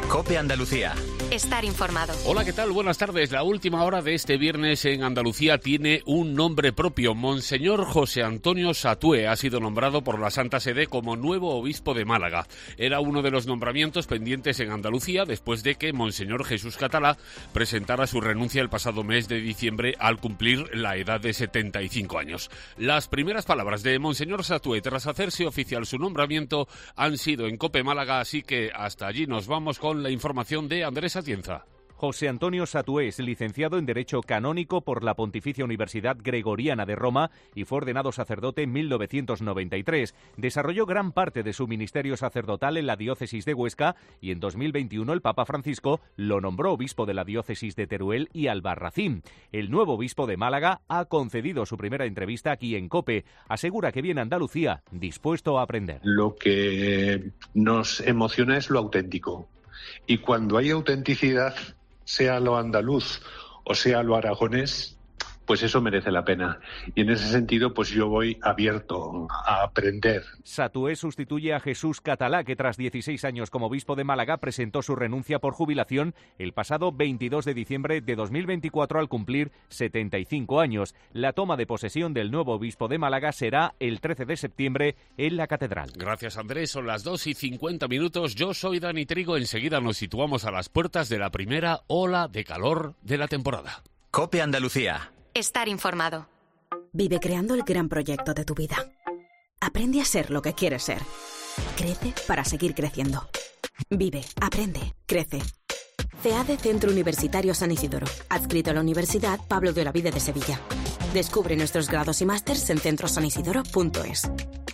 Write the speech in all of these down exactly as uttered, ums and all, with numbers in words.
COPE Andalucía. Estar informado. Hola, ¿qué tal? Buenas tardes. La última hora de este viernes en Andalucía tiene un nombre propio. Monseñor José Antonio Satué ha sido nombrado por la Santa Sede como nuevo obispo de Málaga. Era uno de los nombramientos pendientes en Andalucía después de que Monseñor Jesús Catalá presentara su renuncia el pasado mes de diciembre al cumplir la edad de setenta y cinco años. Las primeras palabras de Monseñor Satué tras hacerse oficial su nombramiento han sido en COPE Málaga, así que hasta allí nos vamos con la información de Andrés Atienza. José Antonio Satué es licenciado en Derecho Canónico por la Pontificia Universidad Gregoriana de Roma y fue ordenado sacerdote en mil novecientos noventa y tres. Desarrolló gran parte de su ministerio sacerdotal en la diócesis de Huesca y en dos mil veintiuno el Papa Francisco lo nombró obispo de la diócesis de Teruel y Albarracín. El nuevo obispo de Málaga ha concedido su primera entrevista aquí en COPE. Asegura que viene a Andalucía dispuesto a aprender. Lo que nos emociona es lo auténtico. Y cuando hay autenticidad, sea lo andaluz o sea lo aragonés, pues eso merece la pena. Y en ese sentido, pues yo voy abierto a aprender. Satué sustituye a Jesús Catalá, que tras dieciséis años como obispo de Málaga presentó su renuncia por jubilación el pasado veintidós de diciembre de dos mil veinticuatro al cumplir setenta y cinco años. La toma de posesión del nuevo obispo de Málaga será el trece de septiembre en la catedral. Gracias, Andrés. Son las dos y cincuenta minutos. Yo soy Dani Trigo. Enseguida nos situamos a las puertas de la primera ola de calor de la temporada. COPE Andalucía. Estar informado. Vive creando el gran proyecto de tu vida. Aprende a ser lo que quieres ser. Crece para seguir creciendo. Vive, aprende, crece. CEADE Centro Universitario San Isidoro, adscrito a la Universidad Pablo de Olavide de Sevilla. Descubre nuestros grados y másters en centro san isidoro punto es.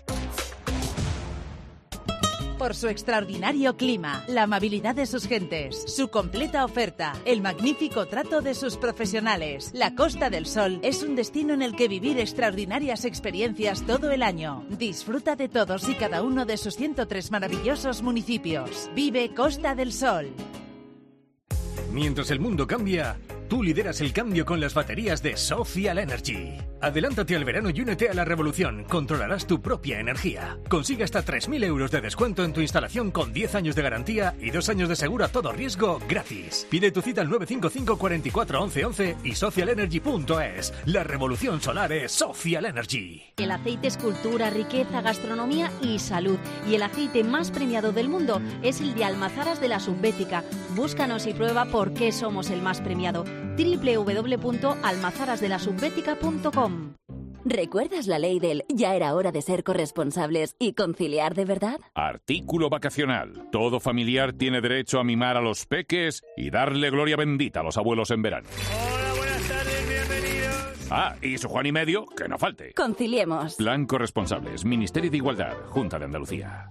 Por su extraordinario clima, la amabilidad de sus gentes, su completa oferta, el magnífico trato de sus profesionales. La Costa del Sol es un destino en el que vivir extraordinarias experiencias todo el año. Disfruta de todos y cada uno de sus ciento tres maravillosos municipios. Vive Costa del Sol. Mientras el mundo cambia, tú lideras el cambio con las baterías de Social Energy. Adelántate al verano y únete a la revolución. Controlarás tu propia energía. Consigue hasta tres mil euros de descuento en tu instalación con diez años de garantía y dos años de seguro a todo riesgo gratis. Pide tu cita al nueve cinco cinco, cuatro cuatro, once once y social energy punto es. La revolución solar es Social Energy. El aceite es cultura, riqueza, gastronomía y salud. Y el aceite más premiado del mundo es el de Almazaras de la Subbética. Búscanos y prueba por qué somos el más premiado. doble u doble u doble u punto almazaras de la subbética punto com. ¿Recuerdas la ley del ya era hora de ser corresponsables y conciliar de verdad? Artículo vacacional. Todo familiar tiene derecho a mimar a los peques y darle gloria bendita a los abuelos en verano. Hola, buenas tardes, bienvenidos. Ah, y su Juan y medio, que no falte. Conciliemos. Plan Corresponsables, Ministerio de Igualdad, Junta de Andalucía.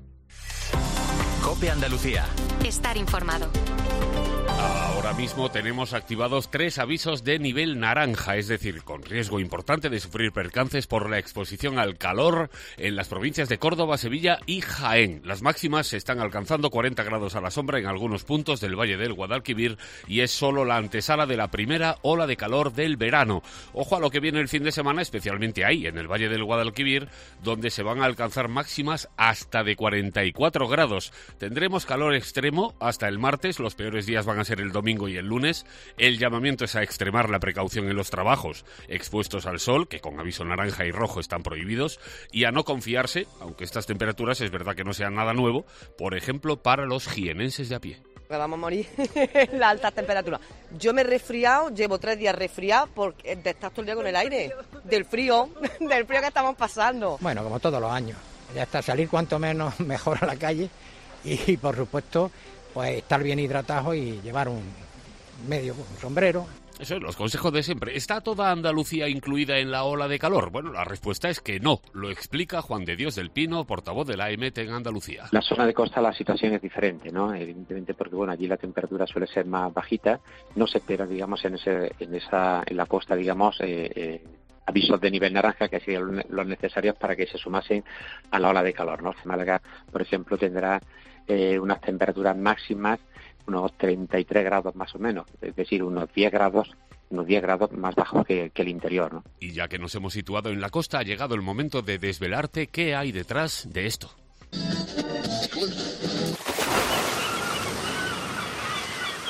COPE Andalucía. Estar informado. Ahora mismo tenemos activados tres avisos de nivel naranja, es decir, con riesgo importante de sufrir percances por la exposición al calor en las provincias de Córdoba, Sevilla y Jaén. Las máximas se están alcanzando cuarenta grados a la sombra en algunos puntos del Valle del Guadalquivir y es solo la antesala de la primera ola de calor del verano. Ojo a lo que viene el fin de semana, especialmente ahí, en el Valle del Guadalquivir, donde se van a alcanzar máximas hasta de cuarenta y cuatro grados. Tendremos calor extremo hasta el martes, los peores días van a ser el domingo y el lunes. El llamamiento es a extremar la precaución en los trabajos expuestos al sol, que con aviso naranja y rojo están prohibidos, y a no confiarse, aunque estas temperaturas es verdad que no sean nada nuevo, por ejemplo, para los jienenses de a pie. Vamos a morir en la alta temperatura. Yo me he resfriado, llevo tres días resfriado porque de estar todo el día con el aire, del frío, del frío que estamos pasando. Bueno, como todos los años, ya está, salir cuanto menos mejor a la calle y, por supuesto, pues estar bien hidratado y llevar un medio, un sombrero. Eso es, los consejos de siempre. ¿Está toda Andalucía incluida en la ola de calor? Bueno, la respuesta es que no. Lo explica Juan de Dios del Pino, portavoz de la A E M E T en Andalucía. La zona de costa la situación es diferente, ¿no? Evidentemente porque, bueno, allí la temperatura suele ser más bajita. No se espera, digamos, en ese, en esa, en la costa, digamos, eh, eh, avisos de nivel naranja que serían los necesarios para que se sumasen a la ola de calor, ¿no? Málaga, por ejemplo, tendrá eh, unas temperaturas máximas unos treinta y tres grados más o menos, es decir, unos diez grados, unos diez grados más bajos que, que el interior, ¿no? Y ya que nos hemos situado en la costa, ha llegado el momento de desvelarte qué hay detrás de esto.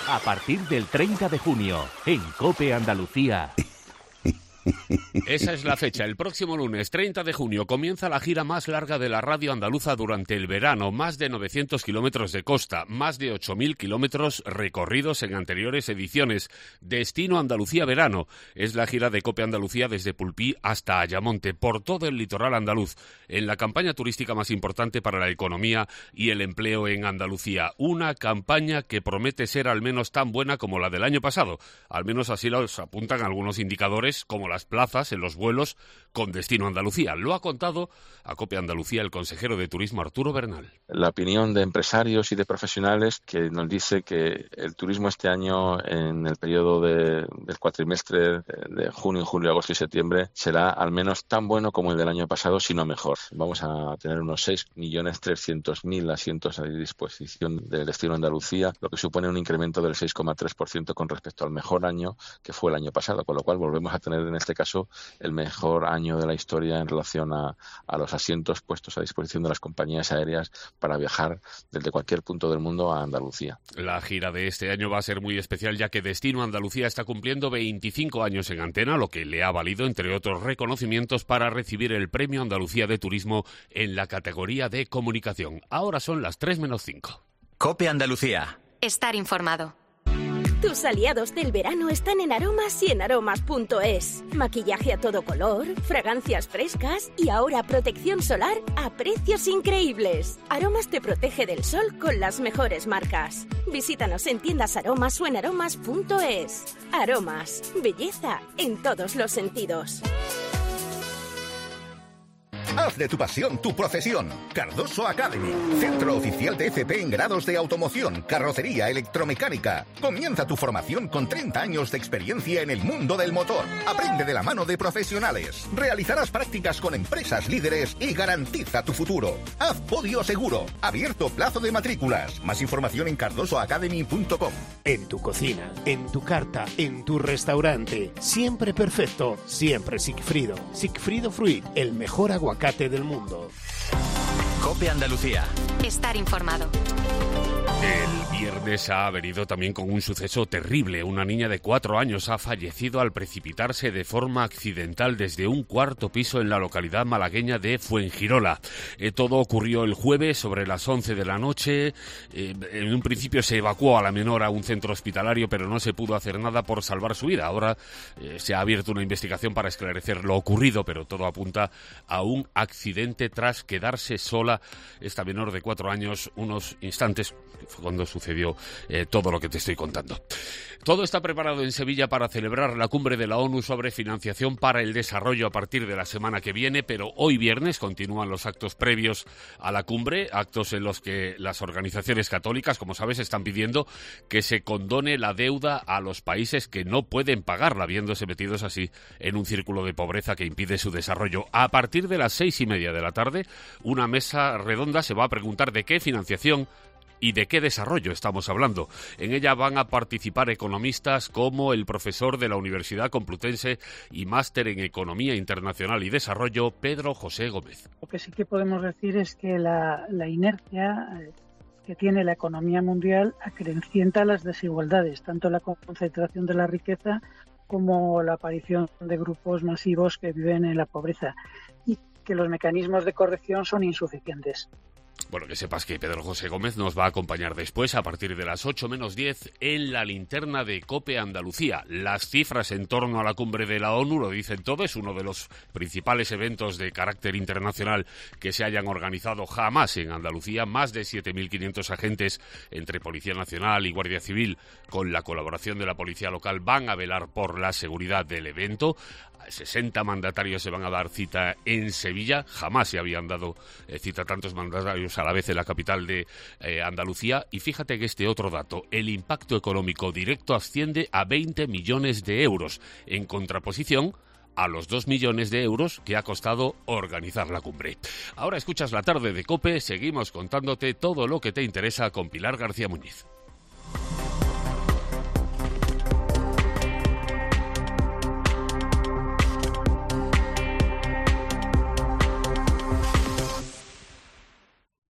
A partir del treinta de junio, en COPE Andalucía. Esa es la fecha. El próximo lunes, treinta de junio, comienza la gira más larga de la radio andaluza durante el verano. Más de novecientos kilómetros de costa, más de ocho mil kilómetros recorridos en anteriores ediciones. Destino Andalucía Verano. Es la gira de COPE Andalucía desde Pulpí hasta Ayamonte, por todo el litoral andaluz, en la campaña turística más importante para la economía y el empleo en Andalucía. Una campaña que promete ser al menos tan buena como la del año pasado. Al menos así los apuntan algunos indicadores, como las plazas en los vuelos con destino Andalucía. Lo ha contado a COPE Andalucía el consejero de Turismo Arturo Bernal. La opinión de empresarios y de profesionales que nos dice que el turismo este año, en el periodo de, del cuatrimestre de junio, julio, agosto y septiembre, será al menos tan bueno como el del año pasado, si no mejor. Vamos a tener unos seis millones trescientos mil asientos a disposición del destino Andalucía, lo que supone un incremento del seis coma tres por ciento con respecto al mejor año que fue el año pasado, con lo cual volvemos a tener en este caso el mejor año de la historia en relación a, a los asientos puestos a disposición de las compañías aéreas para viajar desde cualquier punto del mundo a Andalucía. La gira de este año va a ser muy especial, ya que Destino Andalucía está cumpliendo veinticinco años en antena, lo que le ha valido, entre otros reconocimientos, para recibir el Premio Andalucía de Turismo en la categoría de comunicación. Ahora son las tres menos cinco. COPE Andalucía. Estar informado. Tus aliados del verano están en Aromas y en aromas punto es. Maquillaje a todo color, fragancias frescas y ahora protección solar a precios increíbles. Aromas te protege del sol con las mejores marcas. Visítanos en tiendas Aromas o en aromas punto es. Aromas, belleza en todos los sentidos. Haz de tu pasión tu profesión. Cardoso Academy, centro oficial de F P en grados de automoción, carrocería, electromecánica. Comienza tu formación con treinta años de experiencia en el mundo del motor. Aprende de la mano de profesionales. Realizarás prácticas con empresas líderes y garantiza tu futuro. Haz podio seguro. Abierto plazo de matrículas. Más información en cardoso academy punto com. En tu cocina, en tu carta, en tu restaurante. Siempre perfecto, siempre Sigfrido. Sigfrido Fruit, el mejor aguacate del mundo. COPE Andalucía. Estar informado. El viernes ha venido también con un suceso terrible. Una niña de cuatro años ha fallecido al precipitarse de forma accidental desde un cuarto piso en la localidad malagueña de Fuengirola. Eh, todo ocurrió el jueves sobre las once de la noche. Eh, en un principio se evacuó a la menor a un centro hospitalario, pero no se pudo hacer nada por salvar su vida. Ahora eh, se ha abierto una investigación para esclarecer lo ocurrido, pero todo apunta a un accidente tras quedarse sola esta menor de cuatro años unos instantes cuando sucedió eh, todo lo que te estoy contando. Todo está preparado en Sevilla para celebrar la cumbre de la ONU sobre financiación para el desarrollo a partir de la semana que viene, pero hoy viernes continúan los actos previos a la cumbre, actos en los que las organizaciones católicas, como sabes, están pidiendo que se condone la deuda a los países que no pueden pagarla, viéndose metidos así en un círculo de pobreza que impide su desarrollo. A partir de las seis y media de la tarde, una mesa redonda se va a preguntar de qué financiación y de qué desarrollo estamos hablando. En ella van a participar economistas como el profesor de la Universidad Complutense y máster en Economía Internacional y Desarrollo, Pedro José Gómez. Lo que sí que podemos decir es que la, la inercia que tiene la economía mundial acrecienta las desigualdades, tanto la concentración de la riqueza como la aparición de grupos masivos que viven en la pobreza, y que los mecanismos de corrección son insuficientes. Bueno, que sepas que Pedro José Gómez nos va a acompañar después, a partir de las ocho menos diez, en la linterna de COPE Andalucía. Las cifras en torno a la cumbre de la ONU lo dicen todo. Es uno de los principales eventos de carácter internacional que se hayan organizado jamás en Andalucía. Más de siete mil quinientos agentes entre Policía Nacional y Guardia Civil, con la colaboración de la Policía Local, van a velar por la seguridad del evento. sesenta mandatarios se van a dar cita en Sevilla. Jamás se habían dado eh, cita tantos mandatarios a la vez en la capital de eh, Andalucía. Y fíjate que este otro dato, el impacto económico directo asciende a veinte millones de euros, en contraposición a los dos millones de euros que ha costado organizar la cumbre. Ahora escuchas la tarde de COPE, seguimos contándote todo lo que te interesa con Pilar García Muñiz.